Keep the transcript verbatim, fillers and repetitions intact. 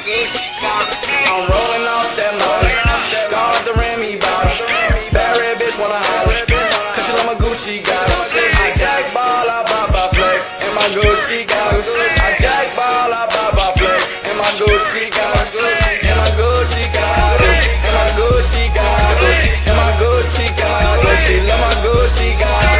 I'm rolling off that molly, gone off the Remy bottle. Bad red bitch wanna holler, cause she love my Gucci goggles. I jack ball, I buy by flex, and my Gucci goggles. I jack ball, I buy by flex, and my Gucci goggles. And my Gucci goggles, and my Gucci goggles, and my Gucci goggles. She love my Gucci goggles.